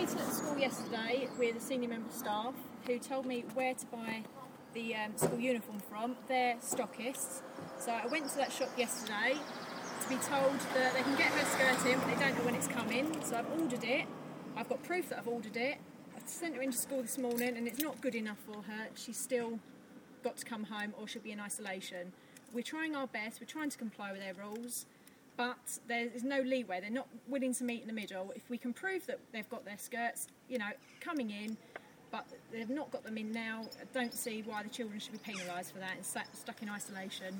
meeting at the school yesterday with a senior member of staff who told me where to buy the school uniform from. They're stockists. So I went to that shop yesterday to be told that they can get her skirt in, but they don't know when it's coming. So I've ordered it. I've got proof that I've ordered it. I sent her into school this morning and it's not good enough for her. She's still got to come home or she'll be in isolation. We're trying our best. We're trying to comply with their rules. But there's no leeway. They're not willing to meet in the middle. If we can prove that they've got their skirts, coming in, but they've not got them in now, I don't see why the children should be penalised for that and stuck in isolation.